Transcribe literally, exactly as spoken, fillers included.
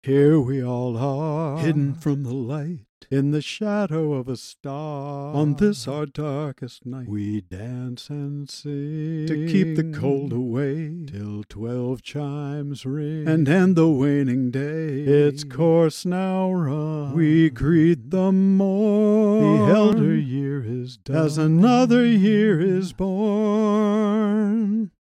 Here we all are, hidden from the light, in the shadow of a star. On this our darkest night, we dance and sing, to keep the cold away, till twelve chimes ring, and end the waning day its course now run. We greet the morn, the elder year is done, as another year is born.